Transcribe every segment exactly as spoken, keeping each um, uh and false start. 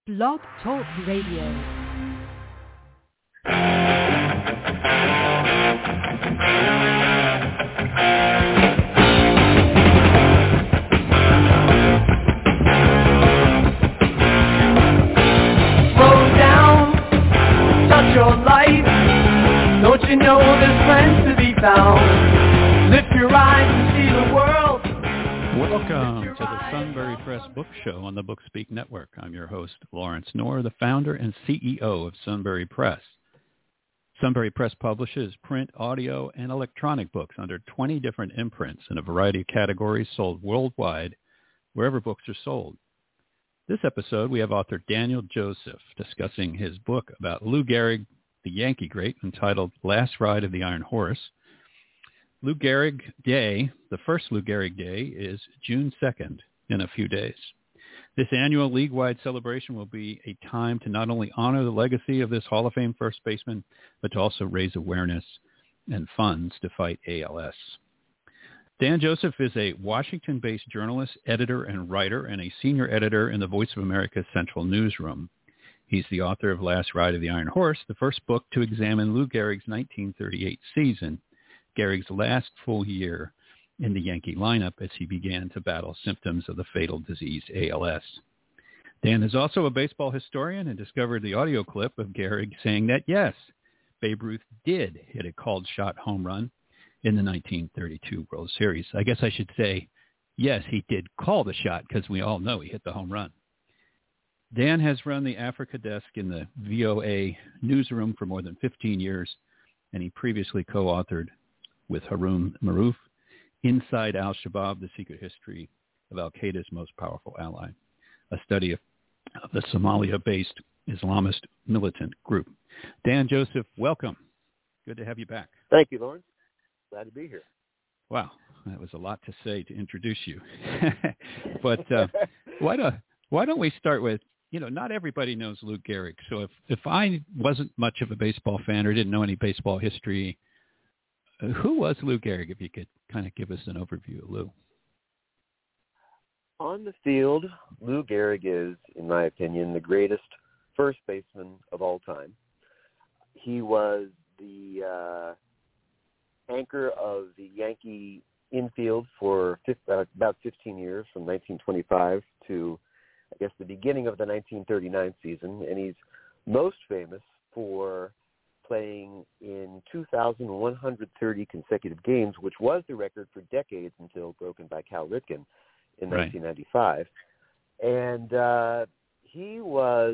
Blog Talk Radio. Your life, don't you know there's friends to be found? Lift your eyes and see the world. Welcome to the Sunbury Press Book Show on the Bookspeak Network. I'm your host, Lawrence Knorr, the founder and C E O of Sunbury Press. Sunbury Press publishes print, audio, and electronic books under twenty different imprints in a variety of categories sold worldwide, wherever books are sold. This episode, we have author Daniel Joseph discussing his book about Lou Gehrig, the Yankee great, entitled Last Ride of the Iron Horse. Lou Gehrig Day, the first Lou Gehrig Day, is June second, in a few days. This annual league-wide celebration will be a time to not only honor the legacy of this Hall of Fame first baseman, but to also raise awareness and funds to fight A L S. Dan Joseph is a Washington-based journalist, editor, and writer, and a senior editor in the Voice of America's Central Newsroom. He's the author of Last Ride of the Iron Horse, the first book to examine Lou Gehrig's nineteen thirty-eight season, Gehrig's last full year in the Yankee lineup as he began to battle symptoms of the fatal disease A L S. Dan is also a baseball historian and discovered the audio clip of Gehrig saying that, yes, Babe Ruth did hit a called shot home run in the nineteen thirty-two World Series. I guess I should say, yes, he did call the shot because we all know he hit the home run. Dan has run the Africa desk in the V O A newsroom for more than fifteen years, and he previously co-authored with Haroon Maruf, Inside Al-Shabaab, The Secret History of Al-Qaeda's Most Powerful Ally, a study of, of the Somalia-based Islamist militant group. Dan Joseph, welcome. Good to have you back. Thank you, Lawrence. Glad to be here. Wow, that was a lot to say to introduce you. But uh, why don't why don't we start with, you know, not everybody knows Lou Gehrig. So if, if I wasn't much of a baseball fan or didn't know any baseball history, uh, who was Lou Gehrig, if you could kind of give us an overview of Lou? On the field, Lou Gehrig is, in my opinion, the greatest first baseman of all time. He was the uh, anchor of the Yankee infield for uh, about fifteen years, from nineteen twenty-five to, I guess, the beginning of the nineteen thirty-nine season. And he's most famous for playing in two thousand one hundred thirty consecutive games, which was the record for decades until broken by Cal Ripken in Right. nineteen ninety-five. And uh, he was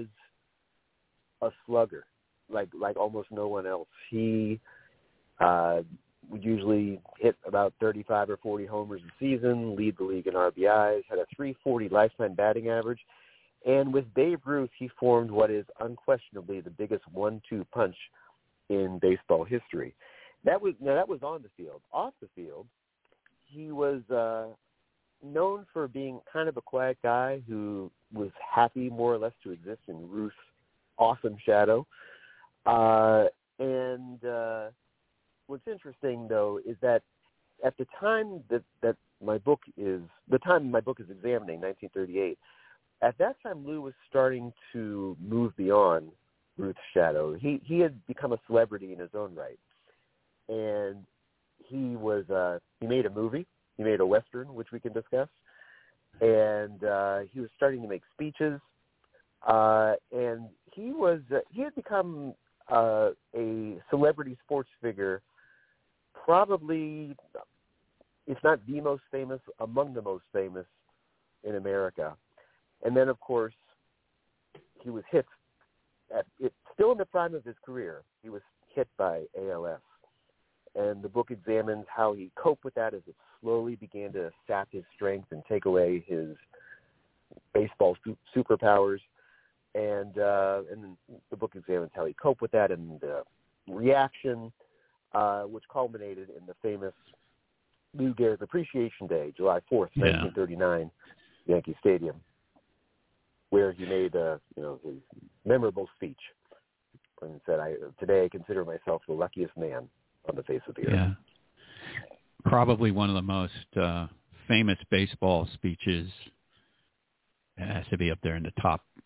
a slugger, like like almost no one else. He uh, would usually hit about thirty-five or forty homers a season, lead the league in R B Is, had a three forty lifetime batting average. And with Babe Ruth, he formed what is unquestionably the biggest one two punch in baseball history. That was now that was on the field. Off the field, he was uh, known for being kind of a quiet guy who was happy more or less to exist in Ruth's awesome shadow. Uh, and uh, what's interesting, though, is that at the time that, that my book is, the time my book is examining, nineteen thirty-eight, at that time Lou was starting to move beyond Ruth's shadow. He he had become a celebrity in his own right, and he was uh, he made a movie, he made a Western, which we can discuss, and uh, he was starting to make speeches, uh, and he was uh, he had become uh, a celebrity sports figure. Probably, if not the most famous, among the most famous in America. And then, of course, he was hit, at, it, still in the prime of his career, he was hit by A L S. And the book examines how he coped with that as it slowly began to sap his strength and take away his baseball su- superpowers. And, uh, and the book examines how he coped with that and the reaction, Uh, which culminated in the famous Lou Gehrig Appreciation Day, July fourth, Yeah. nineteen thirty-nine, Yankee Stadium, where he made uh, you know his memorable speech and said, "I today I consider myself the luckiest man on the face of the earth." Yeah. Probably one of the most uh, famous baseball speeches. It has to be up there in the top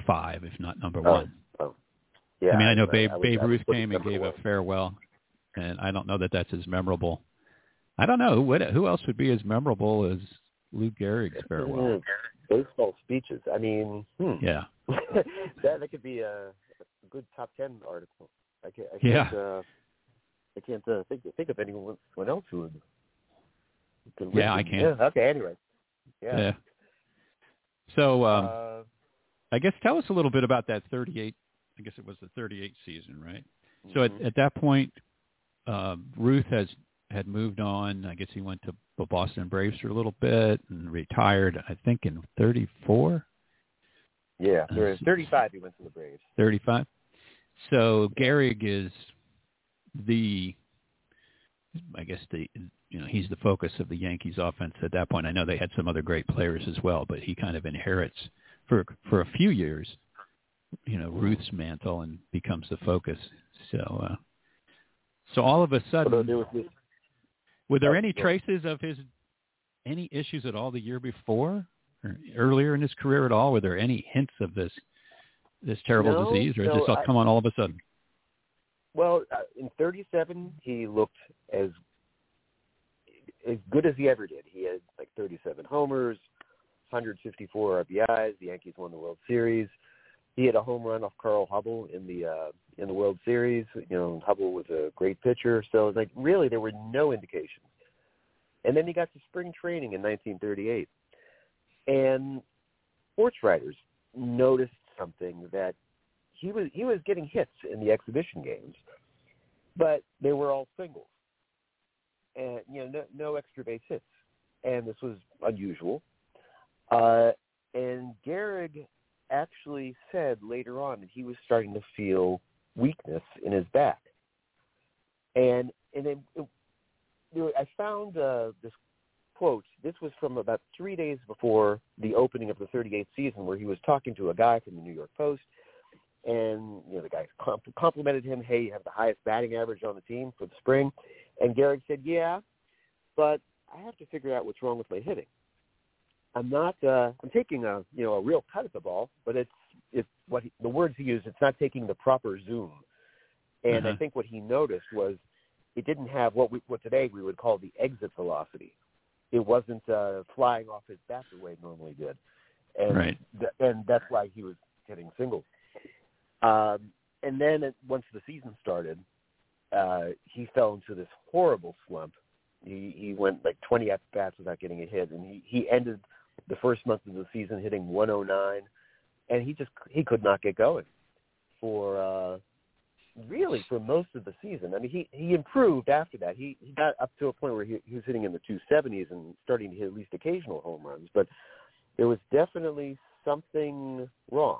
five, if not number oh, one. Oh, yeah. I mean, I know I, Babe, I would, Babe I would Ruth put it came and number gave one. a farewell, and I don't know that that's as memorable. I don't know. What, who else would be as memorable as Lou Gehrig's farewell? Baseball speeches. I mean, hmm. Yeah. that, that could be a, a good top ten article. I can't, I Yeah. can't, uh, I can't uh, think, think of anyone else who would. Who could Yeah, listen. I can't. Yeah, okay, anyway. Yeah. yeah. So um, uh, I guess tell us a little bit about that thirty-eight, I guess it was the thirty-eight season, right? Mm-hmm. So at, at that point, uh, Ruth has had moved on. I guess he went to the Boston Braves for a little bit and retired, I think, in thirty-four. Yeah, uh, thirty-five he went to the Braves. thirty-five. So Gehrig is the, I guess, the you know, he's the focus of the Yankees offense at that point. I know they had some other great players as well, but he kind of inherits for for a few years, you know, Ruth's mantle and becomes the focus. So, uh, so all of a sudden, there was this, were there oh, any yeah. traces of his any issues at all the year before or earlier in his career at all? Were there any hints of this this terrible no, disease, or no, has this all I, come on all of a sudden? Well, uh, in thirty-seven, he looked as as good as he ever did. He had like thirty-seven homers, one hundred fifty-four R B Is. The Yankees won the World Series. He had a home run off Carl Hubble in the uh, in the World Series. You know, Hubble was a great pitcher. So, like, really, there were no indications. And then he got to spring training in nineteen thirty-eight, and sports writers noticed something, that he was he was getting hits in the exhibition games, but they were all singles, and you know, no, no extra base hits, and this was unusual. Uh, and Gehrig actually said later on that he was starting to feel weakness in his back, and and then it, you know, I found uh, this quote. This was from about three days before the opening of the thirty-eighth season, where he was talking to a guy from the New York Post, and you know, the guy comp- complimented him. Hey, you have the highest batting average on the team for the spring. And Gehrig said, "Yeah, but I have to figure out what's wrong with my hitting. I'm not. Uh, I'm taking a you know a real cut at the ball, but it's it's what he, the words he used. It's not taking the proper zoom." And Uh-huh. I think what he noticed was it didn't have what we what today we would call the exit velocity. It wasn't uh, flying off his bat the way it normally did, and Right. th- and that's why he was hitting singles. Um, and then it, once the season started, uh, he fell into this horrible slump. He he went like twenty at bats without getting a hit, and he, he ended the first month of the season hitting one oh nine, and he just he could not get going for. Uh, Really, for most of the season. I mean, he, he improved after that. He, he got up to a point where he, he was hitting in the two seventies and starting to hit at least occasional home runs. But there was definitely something wrong.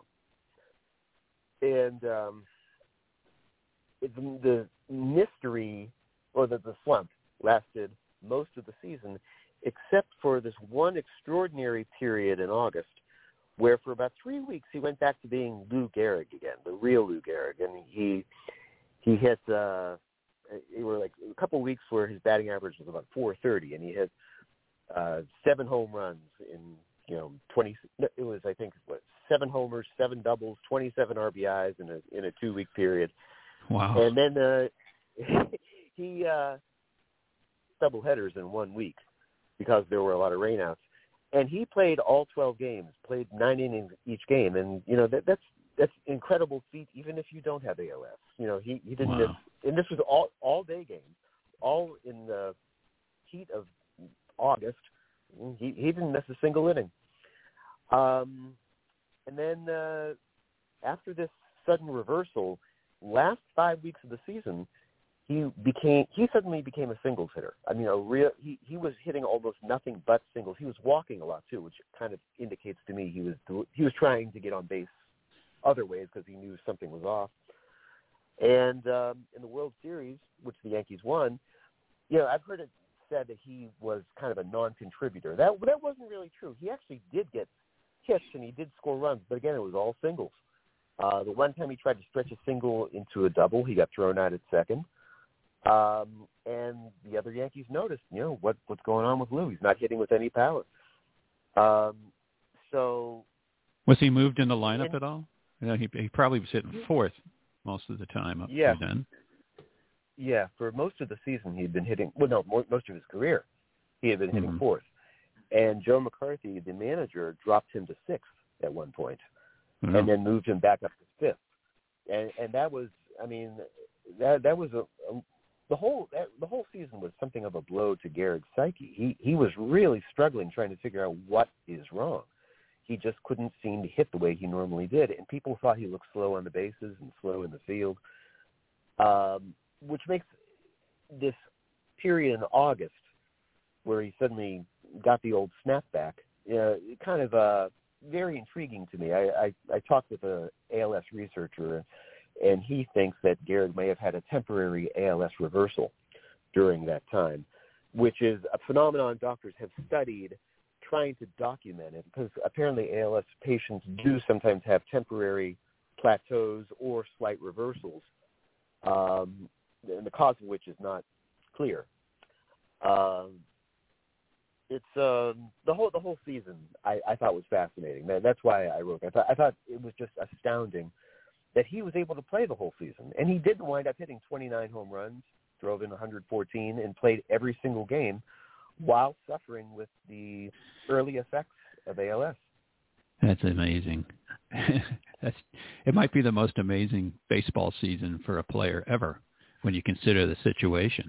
And um, it, the mystery, or the, the slump, lasted most of the season, except for this one extraordinary period in August, where for about three weeks he went back to being Lou Gehrig again, the real Lou Gehrig, and he he hit. Uh, it were like a couple of weeks where his batting average was about four thirty, and he hit uh, seven home runs in you know twenty. It was I think what seven homers, seven doubles, twenty-seven R B Is in a in a two week period. Wow. And then uh, he uh, double headers in one week because there were a lot of rainouts. And he played all twelve games, played nine innings each game, and you know that, that's that's incredible feat, even if you don't have A L S. You know, he, he didn't Wow. miss, and this was all all day games, all in the heat of August. He he didn't miss a single inning. Um, and then uh, after this sudden reversal, last five weeks of the season, he became he suddenly became a singles hitter. I mean, a real he, he was hitting almost nothing but singles. He was walking a lot too, which kind of indicates to me he was he was trying to get on base other ways because he knew something was off. And um, in the World Series, which the Yankees won, you know, I've heard it said that he was kind of a non-contributor. That that wasn't really true. He actually did get hits and he did score runs, but again, it was all singles. Uh, the one time he tried to stretch a single into a double, he got thrown out at second. Um, and the other Yankees noticed, you know, what, what's going on with Lou. He's not hitting with any power. Um, so Was he moved in the lineup and, at all? You know, he he probably was hitting fourth most of the time up yeah. to then. Yeah, for most of the season he'd been hitting. Well, no, more, most of his career he had been hitting Mm-hmm. fourth, and Joe McCarthy, the manager, dropped him to sixth at one point, Mm-hmm. and then moved him back up to fifth, and and that was, I mean, that that was a, a the whole that, the whole season was something of a blow to Gehrig's psyche. He he was really struggling trying to figure out what is wrong. He just couldn't seem to hit the way he normally did, and people thought he looked slow on the bases and slow in the field, um, which makes this period in August where he suddenly got the old snapback uh, kind of uh, very intriguing to me. I, I, I talked with a A L S researcher, and he thinks that Gehrig may have had a temporary A L S reversal during that time, which is a phenomenon doctors have studied, trying to document it, because apparently A L S patients do sometimes have temporary plateaus or slight reversals, um, and the cause of which is not clear. Um, it's um, the whole the whole season I, I thought was fascinating. That's why I wrote. I thought I thought it was just astounding that he was able to play the whole season, and he did wind up hitting twenty-nine home runs, drove in one hundred fourteen, and played every single game, while suffering with the early effects of A L S. That's amazing. That's it might be the most amazing baseball season for a player ever when you consider the situation.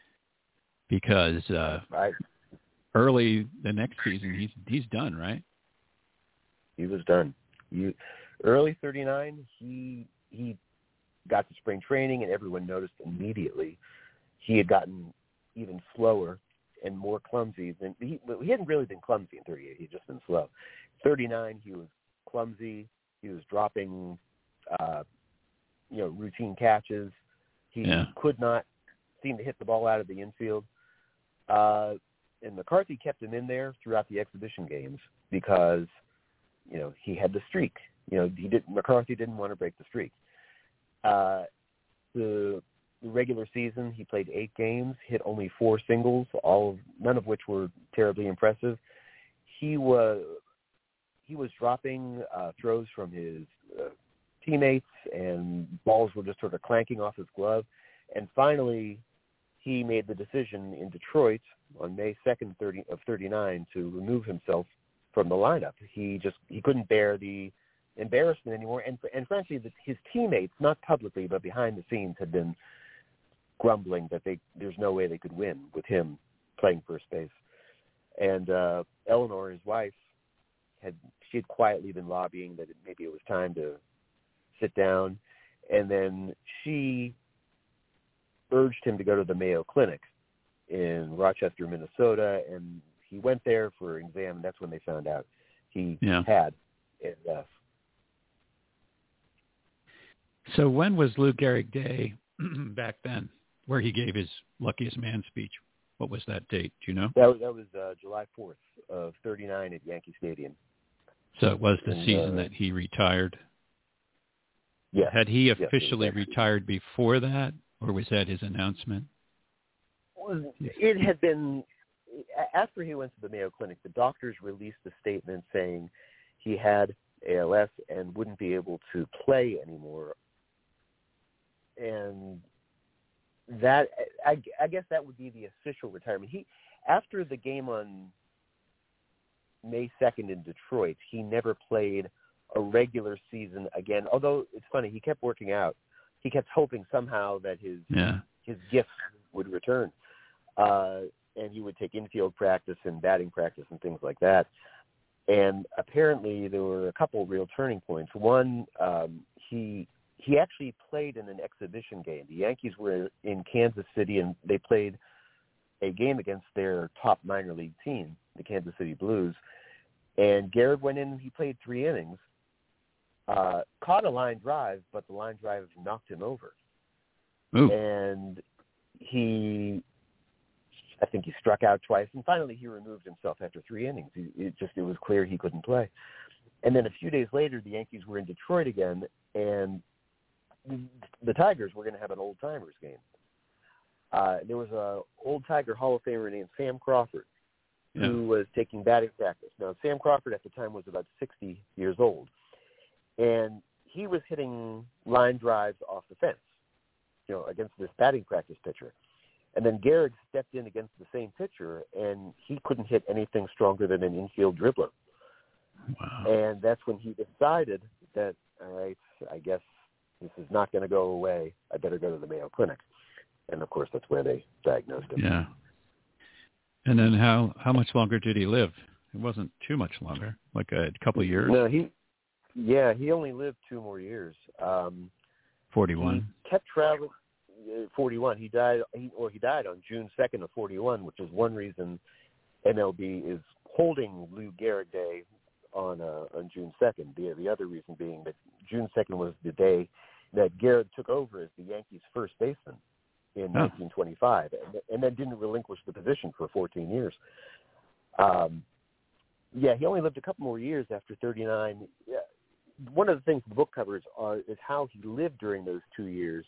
Because uh, right. early the next season he's he's done, right? He was done. You early thirty-nine, he he got to spring training, and everyone noticed immediately he had gotten even slower and more clumsy than he. He hadn't really been clumsy in thirty-eight. He'd just been slow. thirty-nine, he was clumsy. He was dropping, uh, you know, routine catches. He yeah. could not seem to hit the ball out of the infield. Uh, and McCarthy kept him in there throughout the exhibition games because, you know, he had the streak. You know, he did. McCarthy didn't want to break the streak. Uh, the The regular season, he played eight games, hit only four singles, all of, none of which were terribly impressive. He was he was dropping uh, throws from his uh, teammates, and balls were just sort of clanking off his glove. And finally, he made the decision in Detroit on May second, thirty of thirty-nine, to remove himself from the lineup. He just he couldn't bear the embarrassment anymore, and and frankly, the, his teammates, not publicly but behind the scenes, had been grumbling that they there's no way they could win with him playing first base. And uh, Eleanor, his wife, had she had quietly been lobbying that it, maybe it was time to sit down, and then she urged him to go to the Mayo Clinic in Rochester, Minnesota, and he went there for an exam, and that's when they found out he yeah. had A L S. So when was Lou Gehrig Day back then, where he gave his luckiest man speech? What was that date? Do you know? That was, that was uh, July fourth of thirty-nine at Yankee Stadium. So it was the and, season uh, that he retired? Yes. Had he Yes, officially exactly. retired before that, or was that his announcement? It had been, after he went to the Mayo Clinic, the doctors released a statement saying he had A L S and wouldn't be able to play anymore. And that, I, I guess that would be the official retirement. He, after the game on May second in Detroit, he never played a regular season again. Although it's funny, he kept working out. He kept hoping somehow that his yeah. his gifts would return, uh, and he would take infield practice and batting practice and things like that. And apparently, there were a couple of real turning points. One, um, he he actually played in an exhibition game. The Yankees were in Kansas City, and they played a game against their top minor league team, the Kansas City Blues. And Gehrig went in and he played three innings, uh, caught a line drive, but the line drive knocked him over. Ooh. And he, I think he struck out twice, and finally he removed himself after three innings. He, it just, it was clear he couldn't play. And then a few days later, the Yankees were in Detroit again, and the Tigers were going to have an old-timers game. Uh, there was a old Tiger Hall of Famer named Sam Crawford, yeah. who was taking batting practice. Now, Sam Crawford at the time was about sixty years old, and he was hitting line drives off the fence, you know, against this batting practice pitcher. And then Gehrig stepped in against the same pitcher, and he couldn't hit anything stronger than an infield dribbler. Wow. And that's when he decided that, all right, I guess this is not going to go away. I better go to the Mayo Clinic. And, of course, that's where they diagnosed him. Yeah. And then how, how much longer did he live? It wasn't too much longer, like a couple of years? No, he, yeah, he only lived two more years. Um, forty-one. He kept traveling. forty-one. He died. He, or he died on June second of forty-one, which is one reason M L B is holding Lou Gehrig Day on uh, on June second. The the other reason being that June second was the day that Gehrig took over as the Yankees' first baseman in oh. nineteen twenty-five, and, and then didn't relinquish the position for fourteen years. Um, yeah, he only lived a couple more years after thirty-nine. Yeah. One of the things the book covers are, is how he lived during those two years.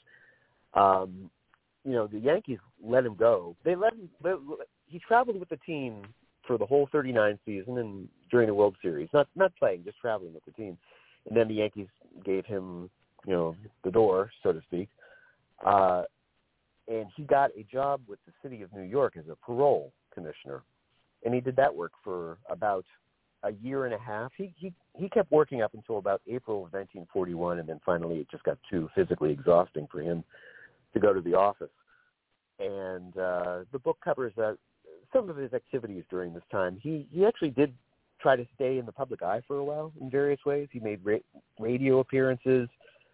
Um, you know, the Yankees let him go. They let him. They, he traveled with the team for the whole thirty-nine season and during the World Series, not not playing, just traveling with the team. And then the Yankees gave him, you know, the door, so to speak. Uh, and he got a job with the city of New York as a parole commissioner, and he did that work for about a year and a half. He he he kept working up until about April of nineteen forty-one, and then finally it just got too physically exhausting for him to go to the office. And uh, the book covers uh, some of his activities during this time. He he actually did try to stay in the public eye for a while in various ways. He made ra- radio appearances.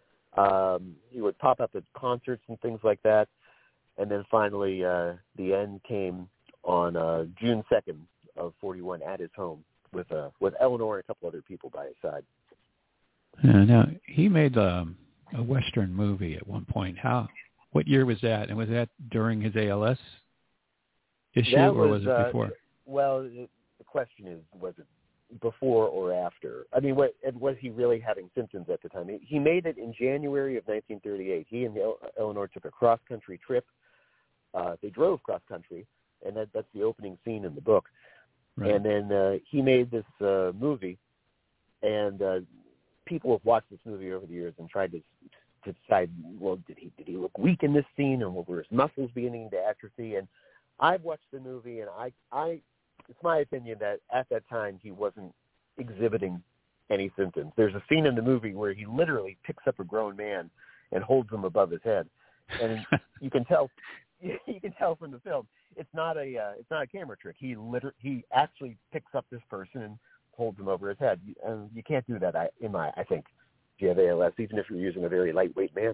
Um, he would pop up at concerts and things like that. And then finally, uh, the end came on uh, June second of forty-one at his home with uh, with Eleanor and a couple other people by his side. Yeah, now, he made um, a Western movie at one point. How? What year was that? And was that during his A L S issue, that or was, was it uh, before? Well, the question is, was it before or after? I mean, what, and was he really having symptoms at the time? He, he made it in January of nineteen thirty-eight. He and El- Eleanor took a cross-country trip. Uh, they drove cross-country, and that, that's the opening scene in the book. Right. And then uh, he made this uh, movie, and uh, people have watched this movie over the years and tried to to decide, well, did he did he look weak in this scene, or were his muscles beginning to atrophy? And I've watched the movie, and I, I, it's my opinion that at that time he wasn't exhibiting any symptoms. There's a scene in the movie where he literally picks up a grown man and holds him above his head, and you can tell, you can tell from the film, it's not a, uh, it's not a camera trick. He literally, he actually picks up this person and holds him over his head, and you can't do that. I, in my, I think. If you have A L S, even if you're using a very lightweight man.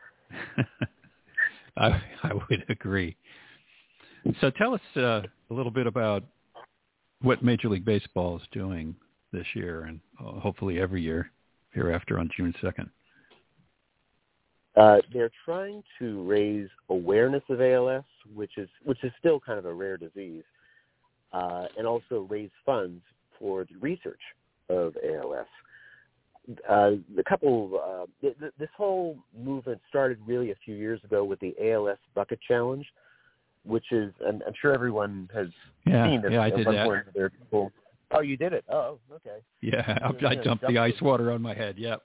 I, I would agree. So tell us uh, a little bit about what Major League Baseball is doing this year, and uh, hopefully every year hereafter on June second. Uh, they're trying to raise awareness of A L S, which is which is still kind of a rare disease, uh, and also raise funds for the research of A L S. Uh, the couple, uh, th- th- this whole movement started really a few years ago with the A L S Bucket Challenge, which is, and I'm sure everyone has yeah, seen this. Yeah, I at did one that. Point there, people, oh, you did it? Oh, okay. Yeah, I, I jumped the ice water on my head. Yep.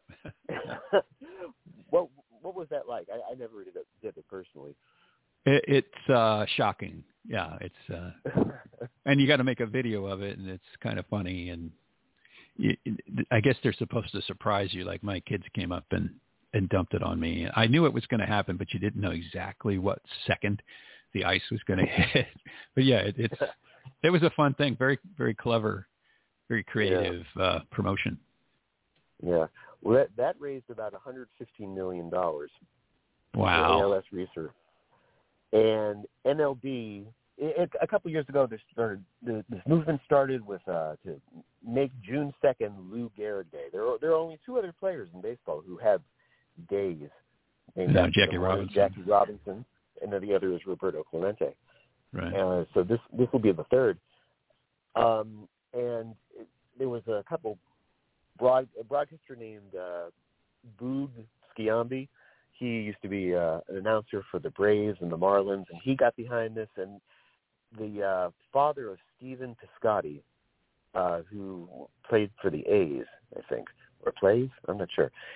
what What was that like? I, I never did it, did it personally. It, it's uh, shocking. Yeah, it's, uh, and you got to make a video of it, and it's kind of funny and. I guess they're supposed to surprise you. Like my kids came up and, and dumped it on me. I knew it was going to happen, but you didn't know exactly what second the ice was going to hit. But yeah, it, it's it was a fun thing. Very very clever, very creative yeah. uh, promotion. Yeah, well, that, that raised about one hundred fifteen million dollars. Wow. For A L S research, and M L B. It, a couple of years ago, this started. This movement started with uh, to make June second Lou Gehrig Day. There are there are only two other players in baseball who have days. Named no, Jackie Robinson. Jackie Robinson, and then the other is Roberto Clemente. Right. Uh, so this this will be the third. Um, and it, there was a couple broad a broadcaster named uh, Boog Sciambi. He used to be uh, an announcer for the Braves and the Marlins, and he got behind this. And the uh, father of Stephen Piscotty, uh, who played for the A's, I think, or plays, I'm not sure.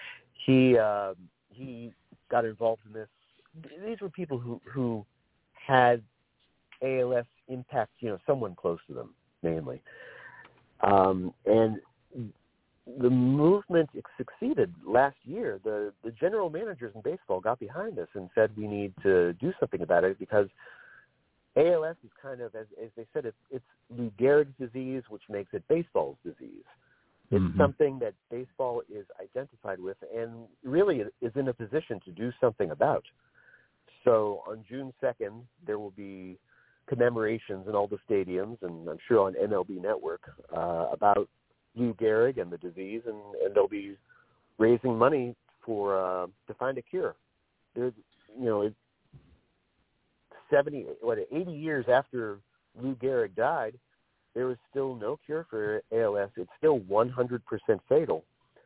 he uh, he got involved in this. These were people who who had A L S impact, you know, someone close to them mainly, um, and the movement succeeded last year. The the general managers in baseball got behind this and said we need to do something about it because A L S is kind of, as, as they said, it's, it's Lou Gehrig's disease, which makes it baseball's disease. It's mm-hmm. something that baseball is identified with and really is in a position to do something about. So on June second, there will be commemorations in all the stadiums, and I'm sure on M L B Network, uh, about Lou Gehrig and the disease, and, and they'll be raising money for uh, to find a cure. There's, you know, it's seventy, what, eighty years after Lou Gehrig died, there is still no cure for A L S. It's still one hundred percent fatal.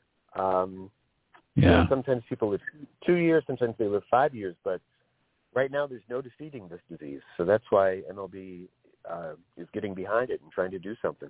Um, yeah. You know, sometimes people live two years, sometimes they live five years, but right now there's no defeating this disease. So that's why M L B uh, is getting behind it and trying to do something.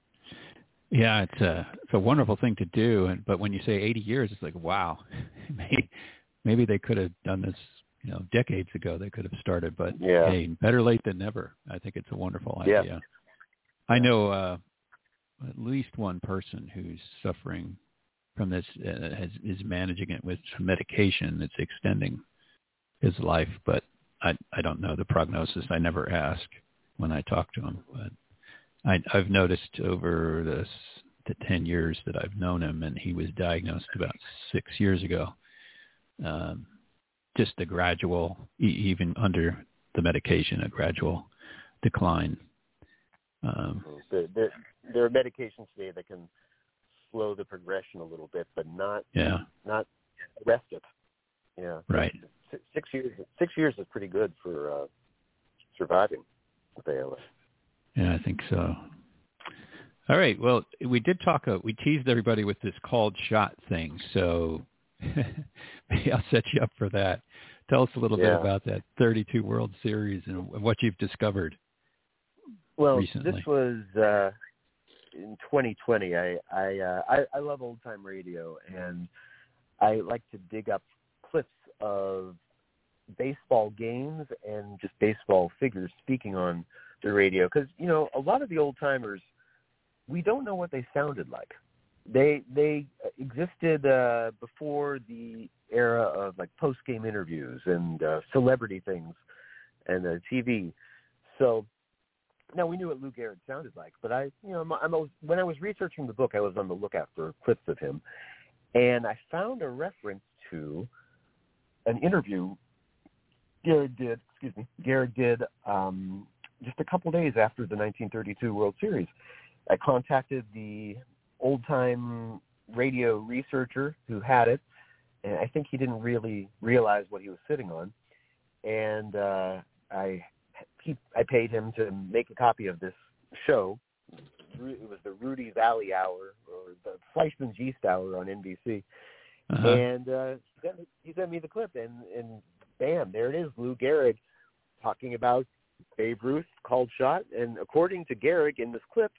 Yeah, it's a it's a wonderful thing to do, and but when you say eighty years, it's like, wow, maybe, maybe they could have done this, you know, decades ago. They could have started, but yeah. hey, better late than never. I think it's a wonderful idea. Yeah. I know uh, at least one person who's suffering from this, uh, has, is managing it with some medication that's extending his life, but I I don't know the prognosis. I never ask when I talk to him, but I, I've noticed over the, the ten years that I've known him, and he was diagnosed about six years ago, um, just a gradual, even under the medication, a gradual decline. Um, there, there, there are medications today that can slow the progression a little bit, but not yeah. not arrest it. Yeah, right. Six, six years. Six years is pretty good for uh, surviving with A L S. Yeah, I think so. All right. Well, we did talk. Uh, we teased everybody with this called shot thing, so maybe I'll set you up for that. Tell us a little yeah. bit about that thirty-two World Series and what you've discovered. Well, recently. This was uh, in twenty twenty. I I, uh, I I love old time radio, and I like to dig up clips of baseball games and just baseball figures speaking on the radio, because you know a lot of the old timers, we don't know what they sounded like. They they existed uh, before the era of like post game interviews and uh, celebrity things and uh, T V. So now we knew what Lou Gehrig sounded like, but I you know I'm, I'm, when I was researching the book, I was on the lookout for clips of him, and I found a reference to an interview Gehrig did. Excuse me, Gehrig did. Um, Just a couple days after the nineteen thirty-two World Series, I contacted the old-time radio researcher who had it, and I think he didn't really realize what he was sitting on. And uh, I he, I paid him to make a copy of this show. It was the Rudy Valley Hour, or the Fleischman's Yeast Hour on N B C. Uh-huh. And uh, he, sent me, he sent me the clip, and, and bam, there it is, Lou Gehrig talking about Babe Ruth called shot, and according to Gehrig in this clip,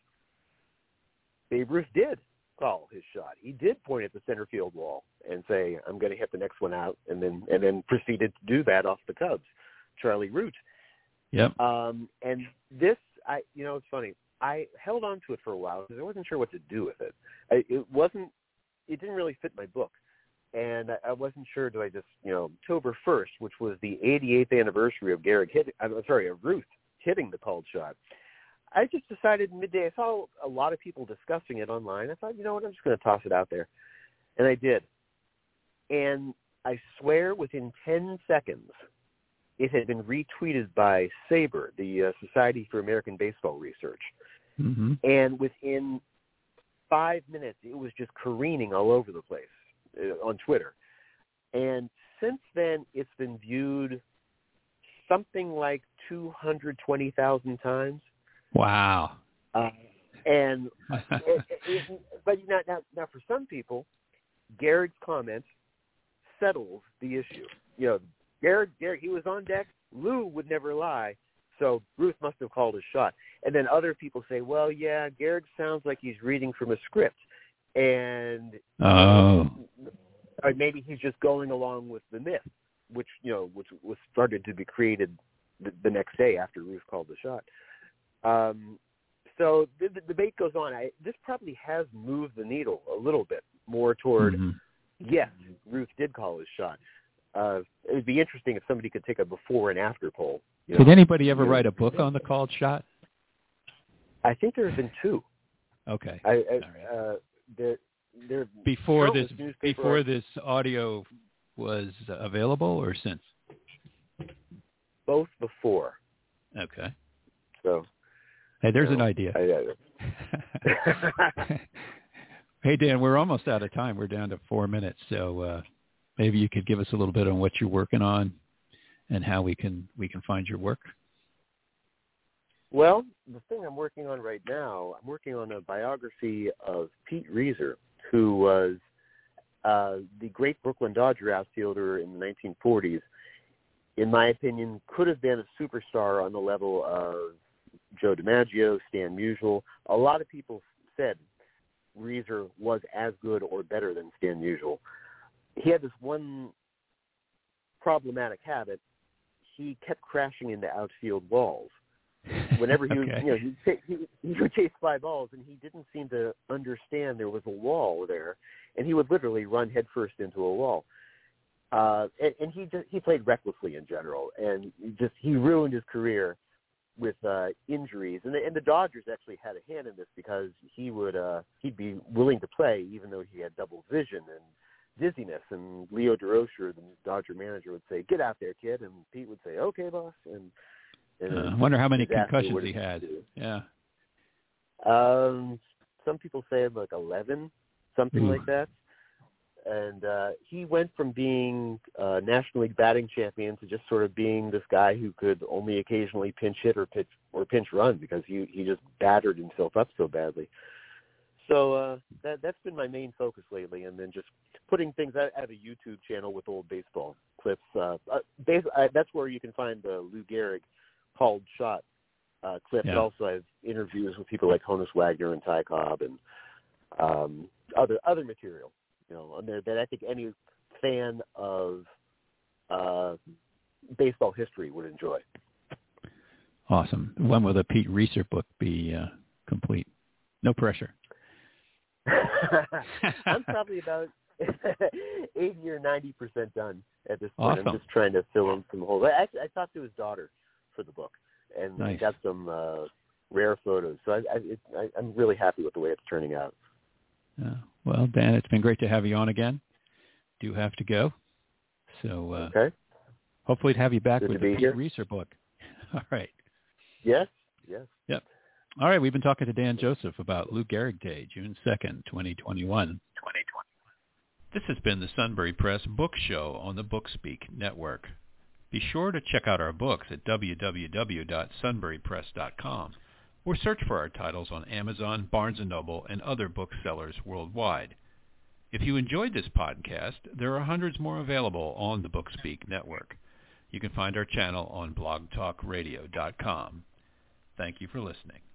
Babe Ruth did call his shot. He did point at the center field wall and say, "I'm going to hit the next one out," and then and then proceeded to do that off the Cubs, Charlie Root. Yep. Um, and this, I, you know, it's funny. I held on to it for a while because I wasn't sure what to do with it. I, it wasn't. It didn't really fit my book. And I wasn't sure, do I just, you know, October first, which was the eighty-eighth anniversary of Gehrig hitting, I'm sorry, of Ruth hitting the called shot. I just decided midday, I saw a lot of people discussing it online. I thought, you know what, I'm just going to toss it out there. And I did. And I swear within ten seconds, it had been retweeted by SABR, the uh, Society for American Baseball Research. Mm-hmm. And within five minutes, it was just careening all over the place on Twitter. And since then, it's been viewed something like two hundred twenty thousand times. Wow. Uh, and it, it, but now, now, now, for some people, Gehrig's comment settles the issue. You know, Gehrig, Gehrig, he was on deck. Lou would never lie, so Ruth must have called his shot. And then other people say, well, yeah, Gehrig sounds like he's reading from a script. And oh. or maybe he's just going along with the myth, which you know, which was started to be created the, the next day after Ruth called the shot. Um, so the, the debate goes on. I, this probably has moved the needle a little bit more toward, mm-hmm. yes, Ruth did call his shot. Uh, it would be interesting if somebody could take a before and after poll. Did know? anybody ever you write know? a book on the called shot? I think there have been two. Okay. I, I, right. uh, there, there before this before this audio was available, or since? Both before. Okay. So. Hey, there's you know, an idea. I, I, Hey, Dan, we're almost out of time. We're down to four minutes, so uh, maybe you could give us a little bit on what you're working on and how we can we can find your work. Well, the thing I'm working on right now, I'm working on a biography of Pete Reiser, who was uh, the great Brooklyn Dodger outfielder in the nineteen forties. In my opinion, could have been a superstar on the level of Joe DiMaggio, Stan Musial. A lot of people said Reiser was as good or better than Stan Musial. He had this one problematic habit. He kept crashing into outfield walls. Whenever he was, okay. you know, he'd ch- he, he would chase fly balls, and he didn't seem to understand there was a wall there, and he would literally run headfirst into a wall. Uh, and, and he just he played recklessly in general, and he just he ruined his career with uh, injuries. And the, and the Dodgers actually had a hand in this because he would uh, he'd be willing to play even though he had double vision and dizziness. And Leo DeRocher, the Dodger manager, would say, "Get out there, kid," and Pete would say, "Okay, boss." And I uh, wonder how many concussions he had. Yeah. Um, some people say like eleven, something Ooh. like that. And uh, he went from being uh, National League batting champion to just sort of being this guy who could only occasionally pinch hit or pitch or pinch run because he he just battered himself up so badly. So uh, that that's been my main focus lately, and then just putting things. I have a YouTube channel with old baseball clips. Uh, uh, base, I, that's where you can find the Lou Gehrig called shot uh, clip. Yeah. But also I have interviews with people like Honus Wagner and Ty Cobb and um, other other material. You know, that I think any fan of uh, baseball history would enjoy. Awesome. When will the Pete Reiser book be uh, complete? No pressure. I'm probably about eighty or ninety percent done at this point. Awesome. I'm just trying to fill in some holes. I, actually, I talked to his daughter for the book and nice. got some uh, rare photos. So I, I, it, I, I'm really happy with the way it's turning out. Uh, well, Dan, it's been great to have you on again. Do have to go. So uh, okay. hopefully to have you back Good with the Pete here. Reiser book. All right. Yes, yes. Yep. All right, we've been talking to Dan Joseph about Lou Gehrig Day, June second, twenty twenty-one. twenty twenty. This has been the Sunbury Press Book Show on the BookSpeak Network. Be sure to check out our books at w w w dot sunbury press dot com or search for our titles on Amazon, Barnes and Noble, and other booksellers worldwide. If you enjoyed this podcast, there are hundreds more available on the BookSpeak Network. You can find our channel on blog talk radio dot com. Thank you for listening.